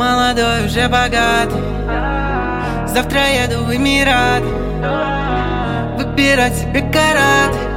молодой, уже богатый. Завтра еду в Эмираты выбирать себе корабль.